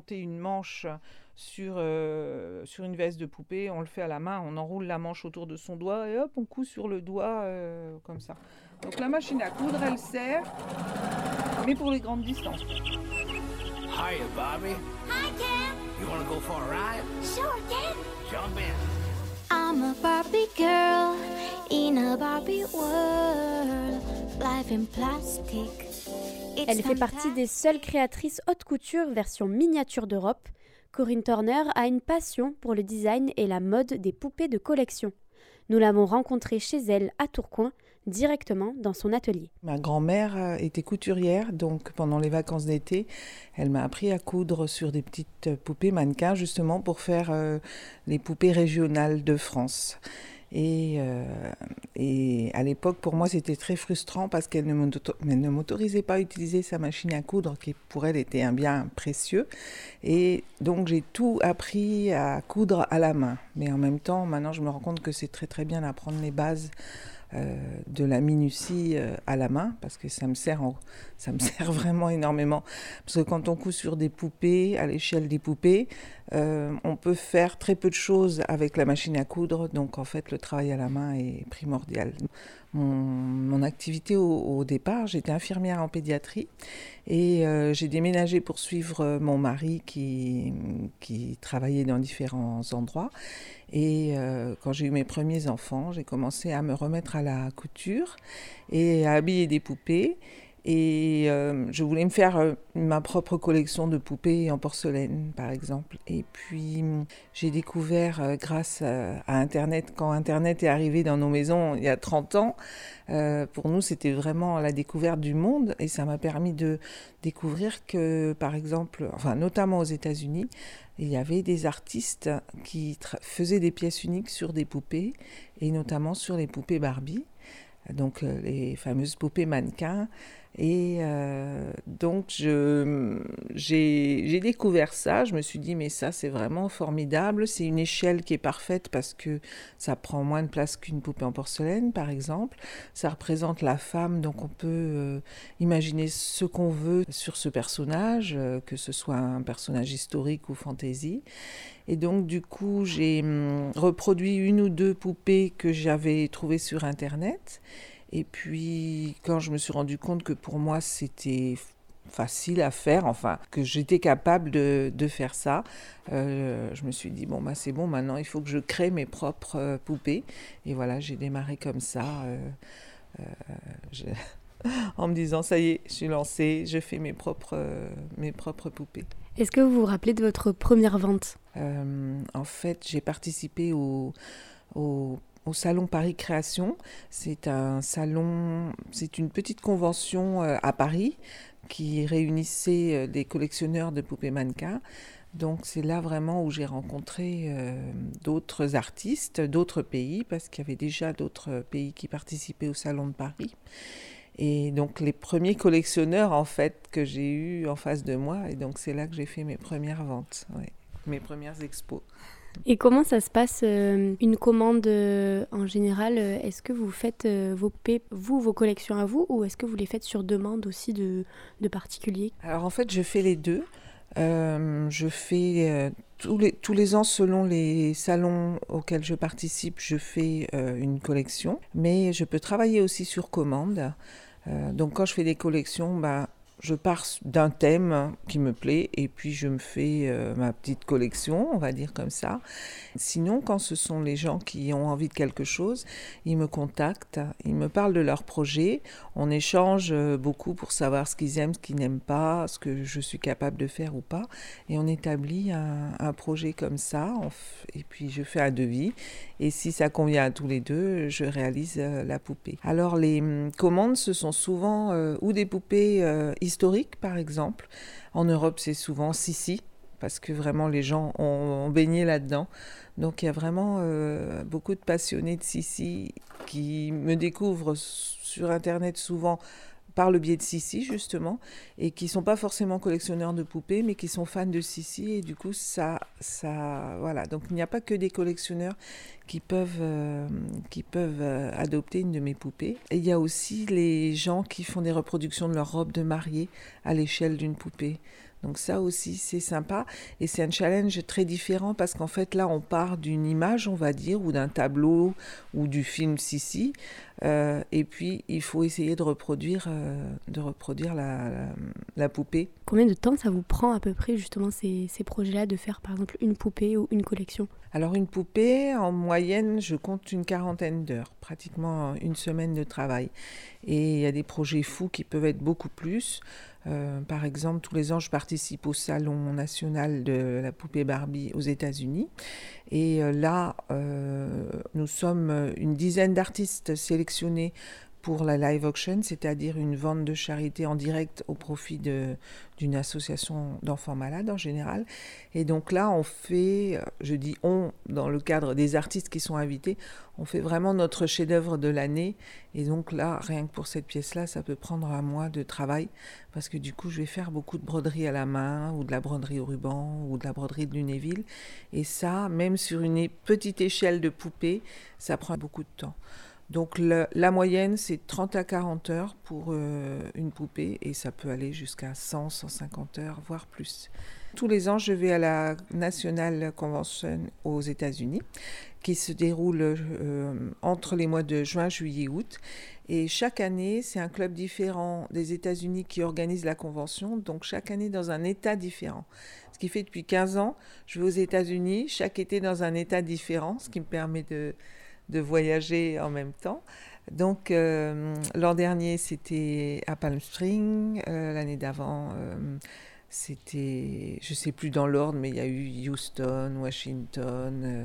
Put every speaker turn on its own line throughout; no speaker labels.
monter une manche sur une veste de poupée. On le fait à la main, on enroule la manche autour de son doigt et hop, on coud sur le doigt comme ça. Donc la machine à coudre, elle sert, mais pour les grandes distances.
Hiya, Bobby.
Hi, Ken.
You want to go for a ride?
Sure, Ken.
Jump in.
I'm a Barbie girl in a Barbie world. Life in plastic.
Elle fait partie des seules créatrices haute couture version miniature d'Europe. Corinne Turner a une passion pour le design et la mode des poupées de collection. Nous l'avons rencontrée chez elle à Tourcoing, directement dans son atelier.
Ma grand-mère était couturière, donc pendant les vacances d'été, elle m'a appris à coudre sur des petites poupées mannequins, justement pour faire les poupées régionales de France. Et à l'époque, pour moi, c'était très frustrant parce qu'elle ne m'autorisait pas à utiliser sa machine à coudre, qui pour elle était un bien précieux. Et donc, j'ai tout appris à coudre à la main. Mais en même temps, maintenant, je me rends compte que c'est très très bien d'apprendre les bases de la minutie à la main, parce que ça me sert vraiment énormément. Parce que quand on coud sur des poupées, à l'échelle des poupées, on peut faire très peu de choses avec la machine à coudre, donc en fait le travail à la main est primordial. Mon activité au départ, j'étais infirmière en pédiatrie et j'ai déménagé pour suivre mon mari qui travaillait dans différents endroits. Et quand j'ai eu mes premiers enfants, j'ai commencé à me remettre à la couture et à habiller des poupées. Et je voulais me faire ma propre collection de poupées en porcelaine, par exemple. Et puis, j'ai découvert, grâce à Internet, quand Internet est arrivé dans nos maisons il y a 30 ans, pour nous, c'était vraiment la découverte du monde. Et ça m'a permis de découvrir que, par exemple, notamment aux États-Unis, il y avait des artistes qui faisaient des pièces uniques sur des poupées, et notamment sur les poupées Barbie, donc les fameuses poupées mannequins. Et donc j'ai découvert ça, je me suis dit mais ça c'est vraiment formidable, c'est une échelle qui est parfaite parce que ça prend moins de place qu'une poupée en porcelaine par exemple, ça représente la femme, donc on peut imaginer ce qu'on veut sur ce personnage, que ce soit un personnage historique ou fantasy. Et donc du coup j'ai reproduit une ou deux poupées que j'avais trouvées sur Internet. Et puis, quand je me suis rendu compte que pour moi, c'était facile à faire, que j'étais capable de faire ça, je me suis dit, c'est bon, maintenant, il faut que je crée mes propres poupées. Et voilà, j'ai démarré comme ça, en me disant, ça y est, je suis lancée, je fais mes propres poupées.
Est-ce que vous vous rappelez de votre première vente ?
En fait, j'ai participé au Salon Paris Création. C'est une petite convention à Paris qui réunissait des collectionneurs de poupées mannequins. Donc c'est là vraiment où j'ai rencontré d'autres artistes, d'autres pays, parce qu'il y avait déjà d'autres pays qui participaient au Salon de Paris. Et donc les premiers collectionneurs en fait que j'ai eus en face de moi, et donc c'est là que j'ai fait mes premières ventes, mes premières expos.
Et comment ça se passe, une commande en général? Est-ce que vous faites vos poupées, vos collections à vous, ou est-ce que vous les faites sur demande aussi de particuliers?
Alors en fait, je fais les deux. Je fais tous les ans, selon les salons auxquels je participe, je fais une collection. Mais je peux travailler aussi sur commande. Donc quand je fais des collections, je pars d'un thème qui me plaît et puis je me fais ma petite collection, on va dire comme ça. Sinon, quand ce sont les gens qui ont envie de quelque chose, ils me contactent, ils me parlent de leur projet, on échange beaucoup pour savoir ce qu'ils aiment, ce qu'ils n'aiment pas, ce que je suis capable de faire ou pas. Et on établit un projet comme ça, et puis je fais un devis. Et si ça convient à tous les deux, je réalise la poupée. Alors les commandes, ce sont souvent ou des poupées historiques, par exemple. En Europe, c'est souvent Sissi, parce que vraiment les gens ont baigné là-dedans. Donc il y a vraiment beaucoup de passionnés de Sissi qui me découvrent sur Internet souvent par le biais de Sissi, justement, et qui ne sont pas forcément collectionneurs de poupées, mais qui sont fans de Sissi, et du coup, voilà. Donc, il n'y a pas que des collectionneurs qui peuvent adopter une de mes poupées. Et il y a aussi les gens qui font des reproductions de leur robe de mariée à l'échelle d'une poupée. Donc ça aussi, c'est sympa. Et c'est un challenge très différent parce qu'en fait, là, on part d'une image, on va dire, ou d'un tableau, ou du film Sissi. Et puis, il faut essayer de reproduire la poupée.
Combien de temps ça vous prend à peu près justement ces projets-là de faire par exemple une poupée ou une collection ?
Alors une poupée, en moyenne, je compte une 40aine d'heures, pratiquement une semaine de travail. Et il y a des projets fous qui peuvent être beaucoup plus. Par exemple, tous les ans, je participe au Salon national de la poupée Barbie aux États-Unis. Et là, nous sommes une dizaine d'artistes sélectionnés pour la live auction, c'est-à-dire une vente de charité en direct au profit d'une association d'enfants malades en général. Et donc là, on fait, je dis on, dans le cadre des artistes qui sont invités, on fait vraiment notre chef-d'œuvre de l'année. Et donc là, rien que pour cette pièce-là, ça peut prendre un mois de travail, parce que du coup, je vais faire beaucoup de broderie à la main, ou de la broderie au ruban, ou de la broderie de Lunéville. Et ça, même sur une petite échelle de poupée, ça prend beaucoup de temps. Donc la moyenne, c'est 30 à 40 heures pour une poupée et ça peut aller jusqu'à 100, 150 heures, voire plus. Tous les ans, je vais à la National Convention aux États-Unis qui se déroule entre les mois de juin, juillet, août. Et chaque année, c'est un club différent des États-Unis qui organise la convention, donc chaque année dans un État différent. Ce qui fait depuis 15 ans, je vais aux États-Unis, chaque été dans un État différent, ce qui me permet de voyager en même temps. Donc l'an dernier c'était à Palm Springs, l'année d'avant c'était, je ne sais plus dans l'ordre, mais il y a eu Houston, Washington,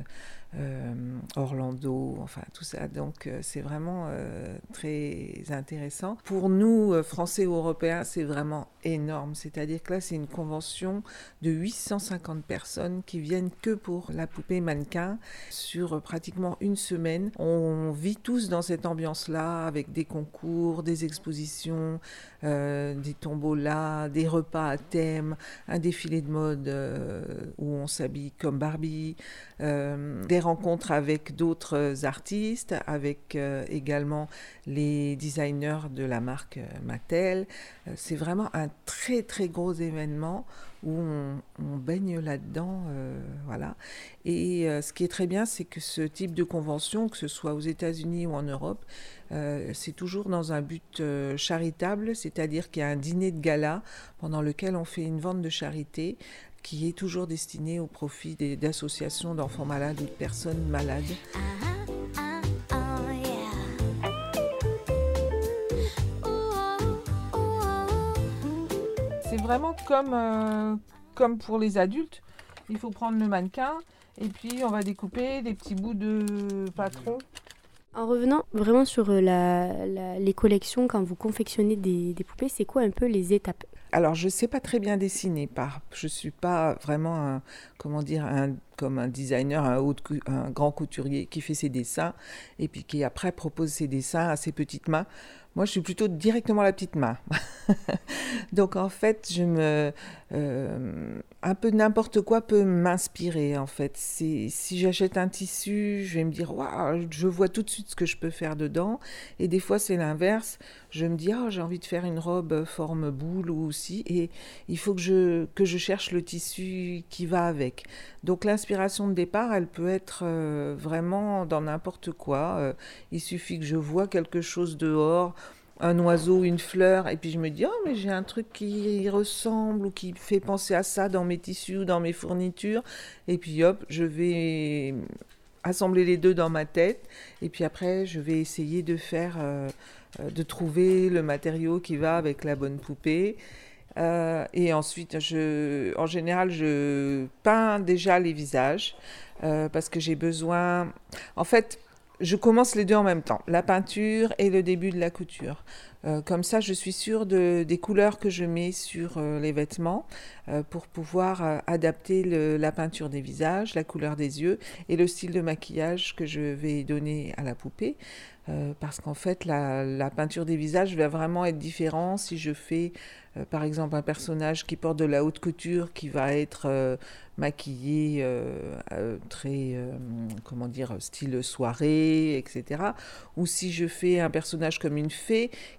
Orlando, enfin tout ça. Donc c'est vraiment très intéressant. Pour nous, Français ou Européens, c'est vraiment énorme. C'est-à-dire que là, c'est une convention de 850 personnes qui viennent que pour la poupée mannequin sur pratiquement une semaine. On vit tous dans cette ambiance-là avec des concours, des expositions, des tombolas, des repas à thème, un défilé de mode où on s'habille comme Barbie, des rencontres avec d'autres artistes, avec également les designers de la marque Mattel. C'est vraiment un très très gros événement où on baigne là-dedans, voilà. Et ce qui est très bien, c'est que ce type de convention, que ce soit aux États-Unis ou en Europe, c'est toujours dans un but charitable, c'est-à-dire qu'il y a un dîner de gala pendant lequel on fait une vente de charité qui est toujours destinée au profit d'associations d'enfants malades ou de personnes malades. C'est vraiment comme pour les adultes. Il faut prendre le mannequin et puis on va découper des petits bouts de patron.
En revenant vraiment sur les collections, quand vous confectionnez des poupées, c'est quoi un peu les étapes ?
Alors, je ne sais pas très bien dessiner. Je ne suis pas vraiment comme un designer, un grand couturier qui fait ses dessins et puis qui après propose ses dessins à ses petites mains. Moi, je suis plutôt directement la petite main. Donc, en fait, un peu n'importe quoi peut m'inspirer, en fait. Si j'achète un tissu, je vais me dire, waouh, je vois tout de suite ce que je peux faire dedans. Et des fois, c'est l'inverse. Je me dis, j'ai envie de faire une robe forme boule ou aussi. Et il faut que je cherche le tissu qui va avec. Donc, l'inspiration de départ, elle peut être vraiment dans n'importe quoi. Il suffit que je vois quelque chose dehors, un oiseau, une fleur, et puis je me dis, mais j'ai un truc qui y ressemble ou qui fait penser à ça dans mes tissus ou dans mes fournitures. Et puis hop, je vais assembler les deux dans ma tête. Et puis après, je vais essayer de trouver le matériau qui va avec la bonne poupée. Et ensuite, en général, je peins déjà les visages parce que j'ai besoin... En fait, je commence les deux en même temps, la peinture et le début de la couture. Comme ça, je suis sûre des couleurs que je mets sur les vêtements pour pouvoir adapter la peinture des visages, la couleur des yeux et le style de maquillage que je vais donner à la poupée. Parce qu'en fait, la peinture des visages va vraiment être différente si je fais, par exemple, un personnage qui porte de la haute couture, qui va être maquillé très, style soirée, etc. Ou si je fais un personnage comme une fée,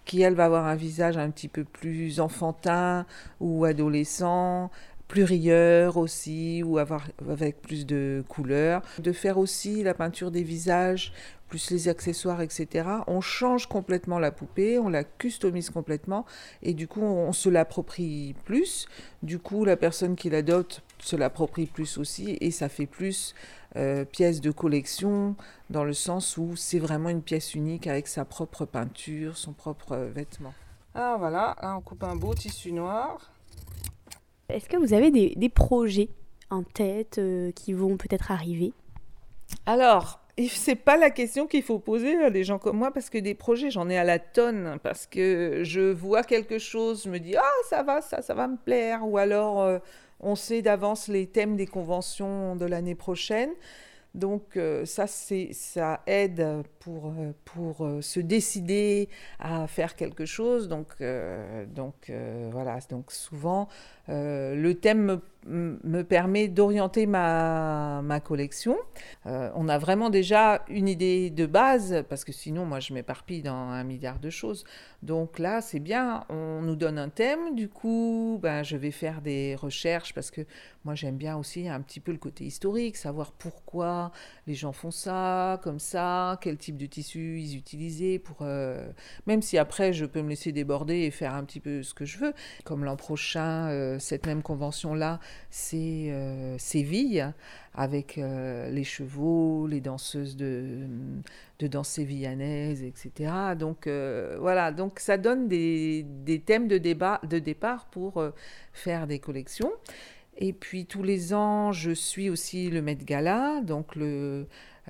qui elle va avoir un visage un petit peu plus enfantin ou adolescent, plus rieur aussi, ou avec plus de couleurs. De faire aussi la peinture des visages, plus les accessoires, etc. On change complètement la poupée, on la customise complètement, et du coup, on se l'approprie plus. Du coup, la personne qui l'adopte se l'approprie plus aussi, et ça fait plus pièce de collection, dans le sens où c'est vraiment une pièce unique avec sa propre peinture, son propre vêtement. Ah voilà, là on coupe un beau tissu noir.
Est-ce que vous avez des projets en tête qui vont peut-être arriver ?
Alors, c'est pas la question qu'il faut poser à des gens comme moi, parce que des projets, j'en ai à la tonne, parce que je vois quelque chose, je me dis « Ah, ça va me plaire », ou alors on sait d'avance les thèmes des conventions de l'année prochaine. Donc ça aide pour se décider à faire quelque chose. Donc voilà. Donc souvent le thème me permet d'orienter ma collection. On a vraiment déjà une idée de base, parce que sinon moi je m'éparpille dans 1 milliard de choses. Donc là c'est bien, on nous donne un thème, du coup je vais faire des recherches, parce que moi j'aime bien aussi un petit peu le côté historique, savoir pourquoi les gens font ça, comme ça, quel type de tissu ils utilisaient, même si après je peux me laisser déborder et faire un petit peu ce que je veux. Comme l'an prochain, cette même convention-là, c'est Séville, avec les chevaux, les danseuses de danse sévillanaise, etc. Donc voilà, donc ça donne des thèmes de départ pour faire des collections. Et puis tous les ans, je suis aussi le Met Gala, donc on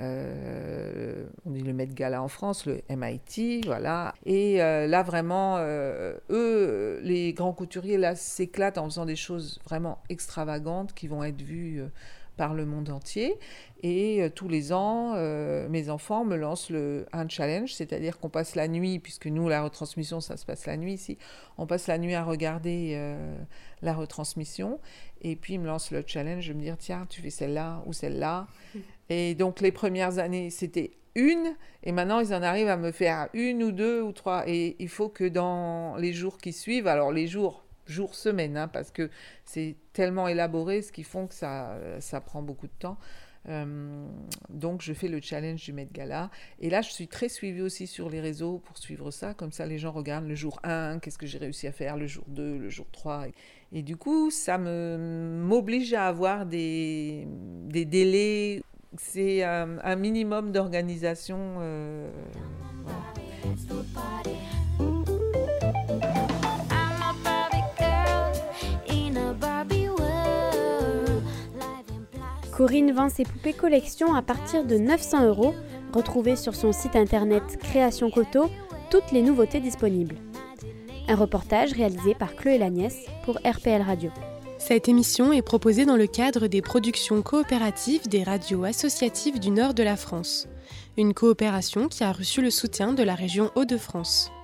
dit le Met Gala en France, le MIT, voilà. Et là vraiment, eux, les grands couturiers, là, s'éclatent en faisant des choses vraiment extravagantes qui vont être vues par le monde entier. Et tous les ans, mes enfants me lancent un challenge, c'est-à-dire qu'on passe la nuit, puisque nous, la retransmission, ça se passe la nuit ici, on passe la nuit à regarder la retransmission, et puis ils me lancent le challenge de me dire, tiens, tu fais celle-là ou celle-là. Et donc les premières années, c'était une, et maintenant ils en arrivent à me faire 1 ou 2 ou 3, et il faut que dans les jours qui suivent, alors les jours semaine, parce que c'est tellement élaboré, ce qui font que ça prend beaucoup de temps. Donc je fais le challenge du Met Gala, et là je suis très suivie aussi sur les réseaux pour suivre ça, comme ça les gens regardent le jour 1, qu'est-ce que j'ai réussi à faire, le jour 2, le jour 3, et du coup ça m'oblige à avoir des délais, c'est un minimum d'organisation. Voilà.
Corinne vend ses poupées collection à partir de 900 €. Retrouvez sur son site internet Création Coteau toutes les nouveautés disponibles. Un reportage réalisé par Chloé Lagnès pour RPL Radio.
Cette émission est proposée dans le cadre des productions coopératives des radios associatives du nord de la France. Une coopération qui a reçu le soutien de la région Hauts-de-France.